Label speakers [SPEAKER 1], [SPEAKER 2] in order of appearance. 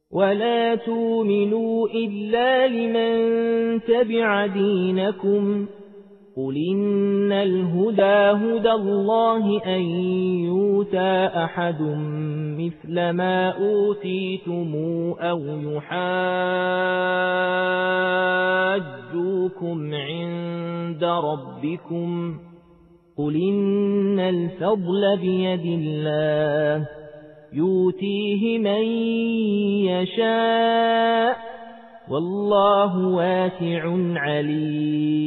[SPEAKER 1] ولا تؤمنوا إلا لمن تبع دينكم قل إن الهدى هدى الله أن يؤتى أحد مثل ما أوتيتم أو يحاجوكم عند ربكم قل إن الفضل بيد الله يؤتيه من يشاء والله واسع عليم